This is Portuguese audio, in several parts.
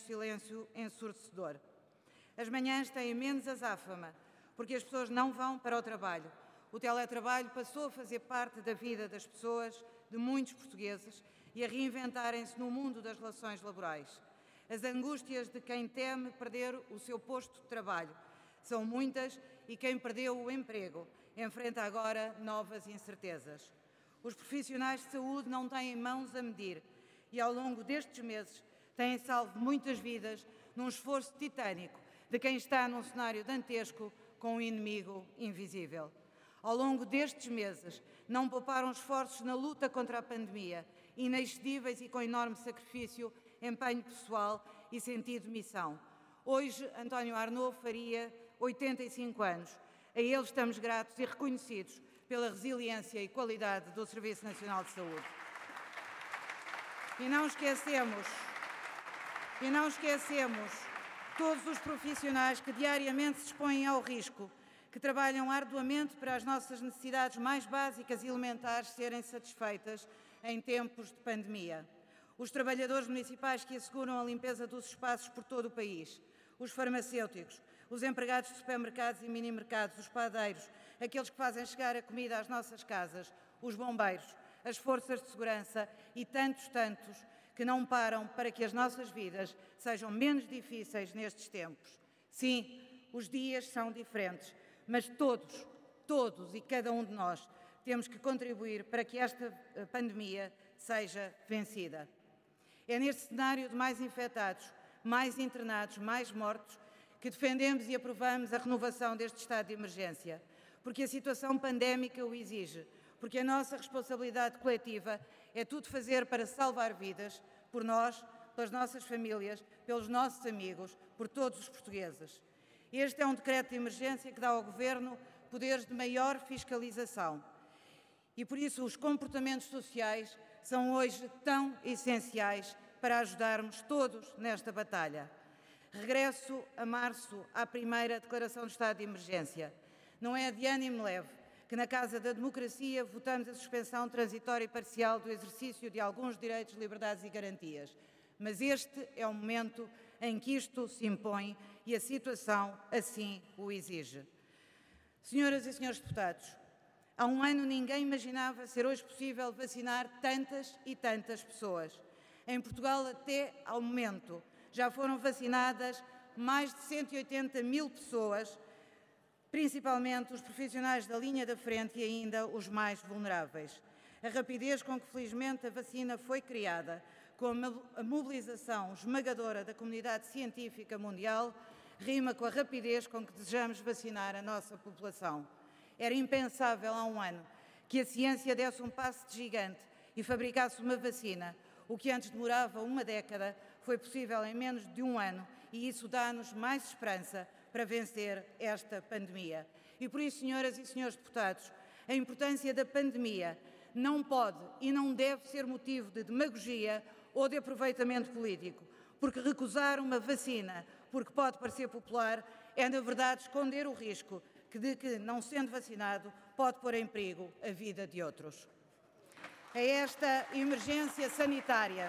silêncio ensurdecedor. As manhãs têm menos azáfama, porque as pessoas não vão para o trabalho. O teletrabalho passou a fazer parte da vida das pessoas, de muitos portugueses, e a reinventarem-se no mundo das relações laborais. As angústias de quem teme perder o seu posto de trabalho são muitas e quem perdeu o emprego enfrenta agora novas incertezas. Os profissionais de saúde não têm mãos a medir e, ao longo destes meses, têm salvo muitas vidas num esforço titânico de quem está num cenário dantesco com um inimigo invisível. Ao longo destes meses, não pouparam esforços na luta contra a pandemia, inexcedíveis e com enorme sacrifício, empenho pessoal e sentido de missão. Hoje, António Arnaud faria 85 anos. A ele estamos gratos e reconhecidos pela resiliência e qualidade do Serviço Nacional de Saúde. E não esquecemos todos os profissionais que diariamente se expõem ao risco, que trabalham arduamente para as nossas necessidades mais básicas e elementares serem satisfeitas em tempos de pandemia. Os trabalhadores municipais que asseguram a limpeza dos espaços por todo o país, os farmacêuticos, os empregados de supermercados e mini-mercados, os padeiros, aqueles que fazem chegar a comida às nossas casas, os bombeiros, as forças de segurança e tantos que não param para que as nossas vidas sejam menos difíceis nestes tempos. Sim, os dias são diferentes, mas todos e cada um de nós temos que contribuir para que esta pandemia seja vencida. É neste cenário de mais infectados, mais internados, mais mortos, que defendemos e aprovamos a renovação deste estado de emergência, porque a situação pandémica o exige, porque a nossa responsabilidade coletiva é tudo fazer para salvar vidas, por nós, pelas nossas famílias, pelos nossos amigos, por todos os portugueses. Este é um decreto de emergência que dá ao Governo poderes de maior fiscalização. E por isso os comportamentos sociais são hoje tão essenciais para ajudarmos todos nesta batalha. Regresso a março à primeira declaração de estado de emergência. Não é de ânimo leve que na Casa da Democracia votamos a suspensão transitória e parcial do exercício de alguns direitos, liberdades e garantias. Mas este é o momento em que isto se impõe e a situação assim o exige. Senhoras e senhores deputados, há um ano ninguém imaginava ser hoje possível vacinar tantas e tantas pessoas. Em Portugal, até ao momento, já foram vacinadas mais de 180 mil pessoas, principalmente os profissionais da linha da frente e ainda os mais vulneráveis. A rapidez com que, felizmente, a vacina foi criada, com a mobilização esmagadora da comunidade científica mundial, rima com a rapidez com que desejamos vacinar a nossa população. Era impensável há um ano que a ciência desse um passo de gigante e fabricasse uma vacina. O que antes demorava uma década foi possível em menos de um ano e isso dá-nos mais esperança para vencer esta pandemia. E por isso, senhoras e senhores deputados, a importância da pandemia não pode e não deve ser motivo de demagogia ou de aproveitamento político, porque recusar uma vacina, porque pode parecer popular, é na verdade esconder o risco de que, não sendo vacinado, pode pôr em perigo a vida de outros. É esta emergência sanitária.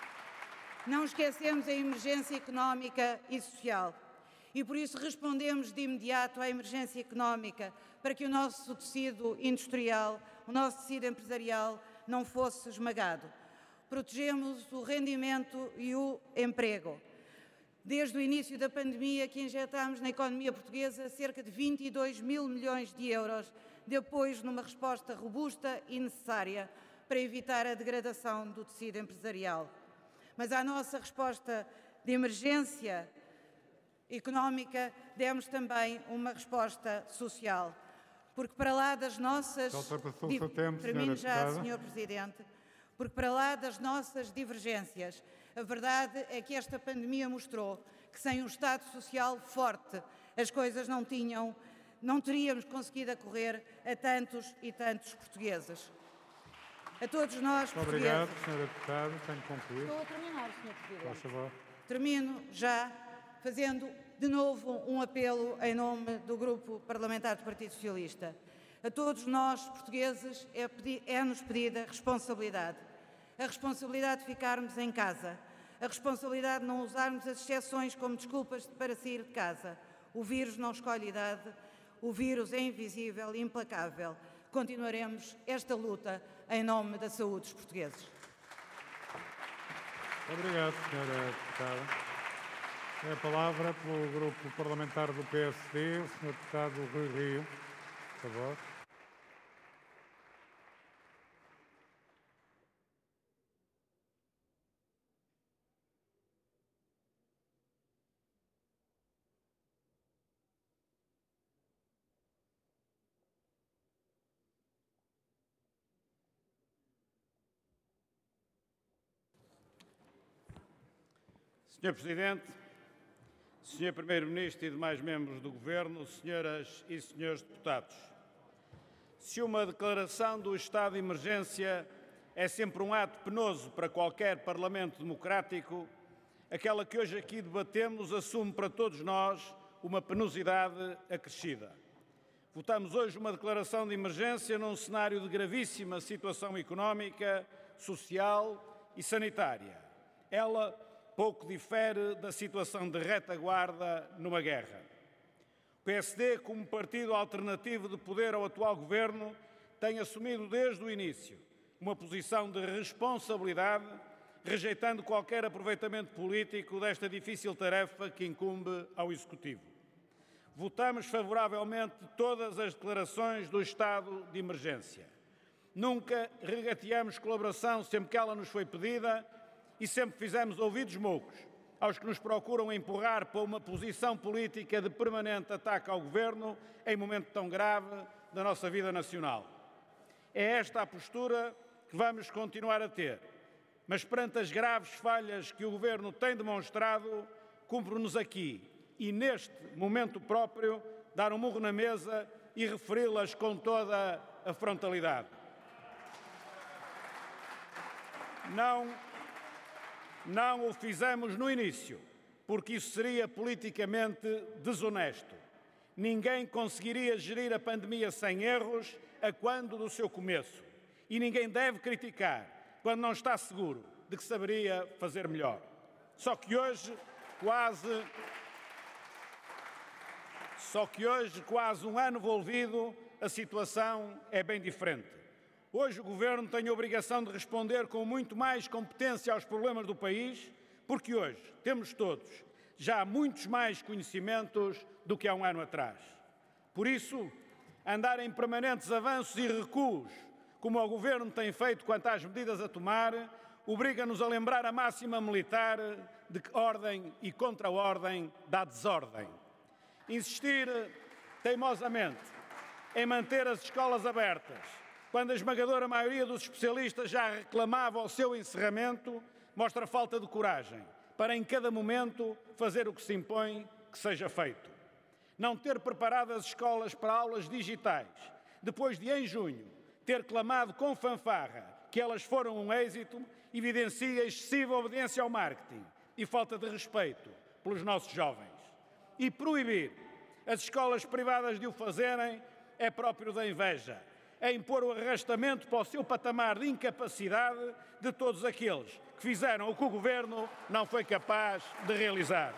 Não esquecemos a emergência económica e social. E por isso respondemos de imediato à emergência económica para que o nosso tecido industrial, o nosso tecido empresarial não fosse esmagado. Protegemos o rendimento e o emprego. Desde o início da pandemia que injetámos na economia portuguesa cerca de 22 mil milhões de euros de apoios numa resposta robusta e necessária para evitar a degradação do tecido empresarial. Mas à nossa resposta de emergência económica demos também uma resposta social. Porque para lá das nossas... Termino já, Sr. Presidente. Porque para lá das nossas divergências, a verdade é que esta pandemia mostrou que sem um Estado Social forte as coisas não teríamos conseguido acorrer a tantos e tantos portugueses. A todos nós, portugueses. Obrigado, Sra. Deputada. Tenho que concluir. Estou a terminar, Sr. Presidente. Faz favor. Termino já fazendo de novo um apelo em nome do Grupo Parlamentar do Partido Socialista. A todos nós, portugueses, é-nos pedida responsabilidade. A responsabilidade de ficarmos em casa, A responsabilidade de não usarmos as exceções como desculpas para sair de casa. O vírus não escolhe idade, o vírus é invisível e implacável. Continuaremos esta luta em nome da saúde dos portugueses. Obrigado, Sra. Deputada. É a palavra pelo Grupo Parlamentar do PSD, o Sr. Deputado Rui Rio. Por favor. Sr. Presidente, Sr. Primeiro-Ministro e demais membros do Governo, senhoras e senhores deputados, se uma declaração do estado de emergência é sempre um ato penoso para qualquer Parlamento democrático, aquela que hoje aqui debatemos assume para todos nós uma penosidade acrescida. Votamos hoje uma declaração de emergência num cenário de gravíssima situação económica, social e sanitária. Ela pouco difere da situação de retaguarda numa guerra. O PSD, como partido alternativo de poder ao atual Governo, tem assumido desde o início uma posição de responsabilidade, rejeitando qualquer aproveitamento político desta difícil tarefa que incumbe ao Executivo. Votamos favoravelmente todas as declarações do estado de emergência. Nunca regateamos colaboração sempre que ela nos foi pedida e sempre fizemos ouvidos moucos aos que nos procuram empurrar para uma posição política de permanente ataque ao Governo em momento tão grave da nossa vida nacional. É esta a postura que vamos continuar a ter, mas perante as graves falhas que o Governo tem demonstrado, cumpre-nos aqui e neste momento próprio dar um murro na mesa e referi-las com toda a frontalidade. Não o fizemos no início, porque isso seria politicamente desonesto. Ninguém conseguiria gerir a pandemia sem erros a quando do seu começo. E ninguém deve criticar quando não está seguro de que saberia fazer melhor. Só que hoje, quase um ano envolvido, a situação é bem diferente. Hoje o Governo tem a obrigação de responder com muito mais competência aos problemas do país, porque hoje temos todos já muitos mais conhecimentos do que há um ano atrás. Por isso, andar em permanentes avanços e recuos, como o Governo tem feito quanto às medidas a tomar, obriga-nos a lembrar a máxima militar de que ordem e contra-ordem dá desordem. Insistir teimosamente em manter as escolas abertas, quando a esmagadora maioria dos especialistas já reclamava o seu encerramento, mostra falta de coragem para, em cada momento, fazer o que se impõe que seja feito. Não ter preparado as escolas para aulas digitais, depois de, em junho, ter clamado com fanfarra que elas foram um êxito, evidencia excessiva obediência ao marketing e falta de respeito pelos nossos jovens. E proibir as escolas privadas de o fazerem é próprio da inveja. É impor o arrastamento para o seu patamar de incapacidade de todos aqueles que fizeram o que o Governo não foi capaz de realizar.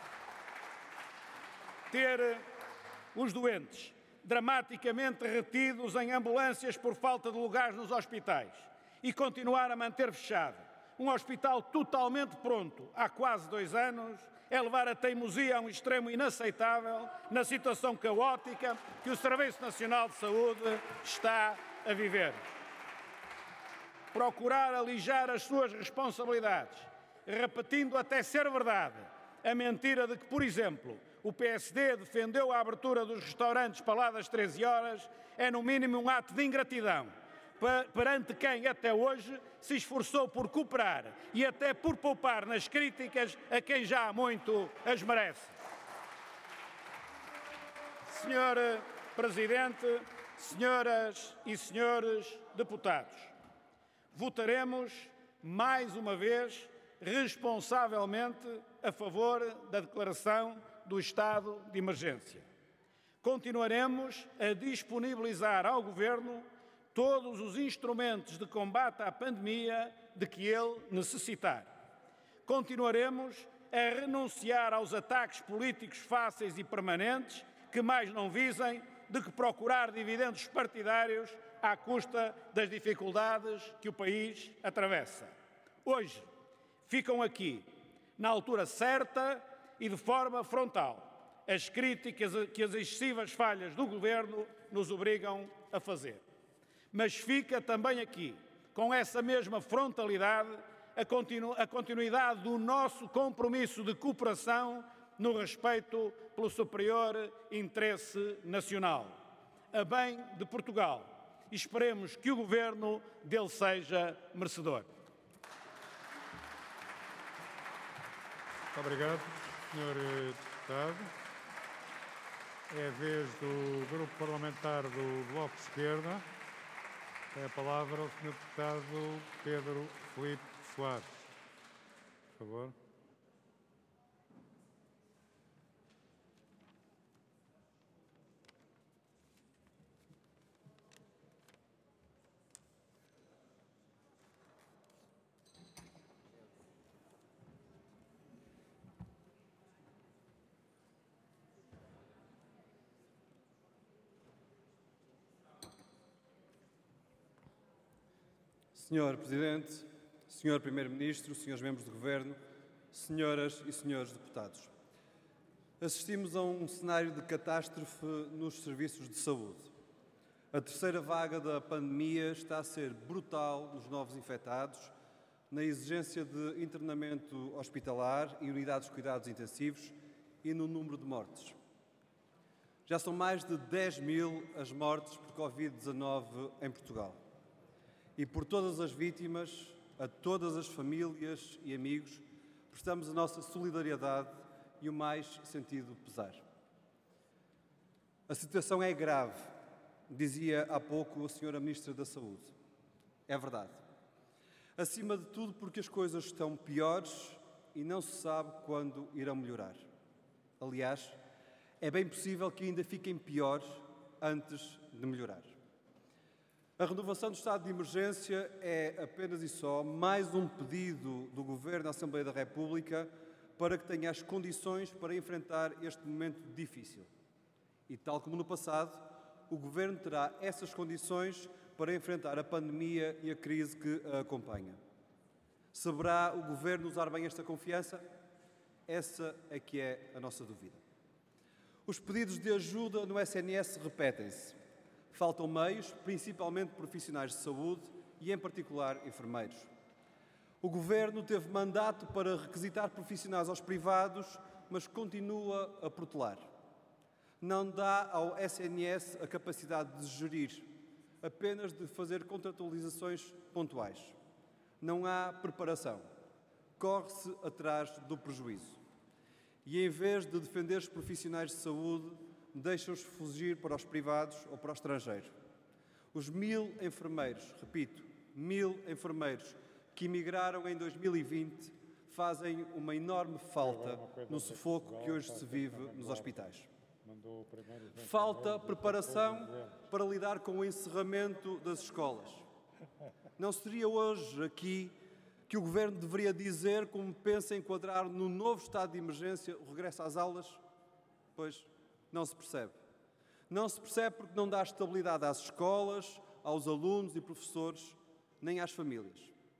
Ter os doentes dramaticamente retidos em ambulâncias por falta de lugares nos hospitais e continuar a manter fechado um hospital totalmente pronto há quase 2 anos é levar a teimosia a um extremo inaceitável na situação caótica que o Serviço Nacional de Saúde está a viver. Procurar alijar as suas responsabilidades, repetindo até ser verdade a mentira de que, por exemplo, o PSD defendeu a abertura dos restaurantes para lá das 13 horas, é no mínimo um ato de ingratidão perante quem até hoje se esforçou por cooperar e até por poupar nas críticas a quem já há muito as merece. Senhor Presidente, senhoras e senhores deputados, votaremos mais uma vez responsavelmente a favor da declaração do estado de emergência. Continuaremos a disponibilizar ao Governo todos os instrumentos de combate à pandemia de que ele necessitar. continuaremos a renunciar aos ataques políticos fáceis e permanentes que mais não visem do que procurar dividendos partidários à custa das dificuldades que o país atravessa. Hoje, ficam aqui, na altura certa e de forma frontal, as críticas que as excessivas falhas do Governo nos obrigam a fazer. Mas fica também aqui, com essa mesma frontalidade, a continuidade do nosso compromisso de cooperação no respeito pelo superior interesse nacional, a bem de Portugal. E esperemos que o Governo dele seja merecedor. Muito obrigado, Sr. Deputado. É a vez do Grupo Parlamentar do Bloco de Esquerda. Tem a palavra o Sr. Deputado Pedro Filipe Soares. Por favor. Senhor Presidente, Senhor Primeiro-Ministro, Senhores Membros do Governo, Senhoras e Senhores Deputados. Assistimos a um cenário de catástrofe nos serviços de saúde. A terceira vaga da pandemia está a ser brutal nos novos infectados, na exigência de internamento hospitalar e unidades de cuidados intensivos e no número de mortes. Já são mais de 10.000 as mortes por Covid-19 em Portugal. E por todas as vítimas, a todas as famílias e amigos, prestamos a nossa solidariedade e o mais sentido pesar. A situação é grave, dizia há pouco a Sra. Ministra da Saúde. É verdade. Acima de tudo porque as coisas estão piores e não se sabe quando irão melhorar. Aliás, é bem possível que ainda fiquem piores antes de melhorar. A renovação do estado de emergência é apenas e só mais um pedido do Governo à Assembleia da República para que tenha as condições para enfrentar este momento difícil. E, tal como no passado, o Governo terá essas condições para enfrentar a pandemia e a crise que a acompanha. Saberá o Governo usar bem esta confiança? Essa é que é a nossa dúvida. Os pedidos de ajuda no SNS repetem-se. Faltam meios, principalmente profissionais de saúde e, em particular, enfermeiros. O Governo teve mandato para requisitar profissionais aos privados, mas continua a protelar. Não dá ao SNS a capacidade de gerir, apenas de fazer contratualizações pontuais. Não há preparação. Corre-se atrás do prejuízo. E, em vez de defender os profissionais de saúde, deixam-os fugir para os privados ou para o estrangeiro. Os 1.000 enfermeiros, repito, 1.000 enfermeiros que emigraram em 2020 fazem uma enorme falta no sufoco que hoje se vive nos hospitais. Falta preparação para lidar com o encerramento das escolas. Não seria hoje aqui que o Governo deveria dizer como pensa enquadrar no novo estado de emergência o regresso às aulas? Pois não se percebe. Não se percebe porque não dá estabilidade às escolas, aos alunos e professores, nem às famílias.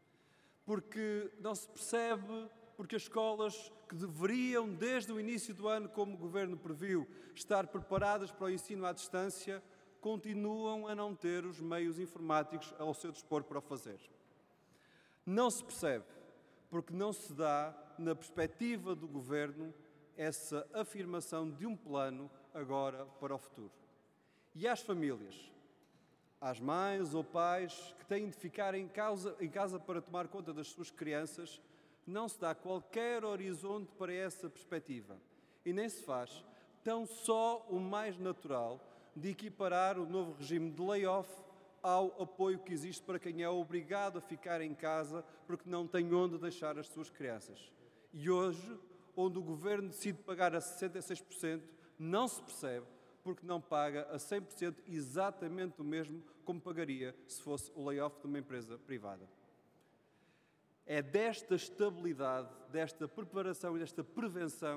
Porque não se percebe porque as escolas que deveriam, desde o início do ano, como o Governo previu, estar preparadas para o ensino à distância, continuam a não ter os meios informáticos ao seu dispor para o fazer. Não se percebe porque não se dá, na perspectiva do Governo, essa afirmação de um plano agora para o futuro. E às famílias, às mães ou pais que têm de ficar em casa para tomar conta das suas crianças, não se dá qualquer horizonte para essa perspectiva. E nem se faz tão só o mais natural de equiparar o novo regime de layoff ao apoio que existe para quem é obrigado a ficar em casa porque não tem onde deixar as suas crianças. E hoje, onde o Governo decide pagar a 66%, não se percebe porque não paga a 100% exatamente o mesmo como pagaria se fosse o layoff de uma empresa privada. É desta estabilidade, desta preparação e desta prevenção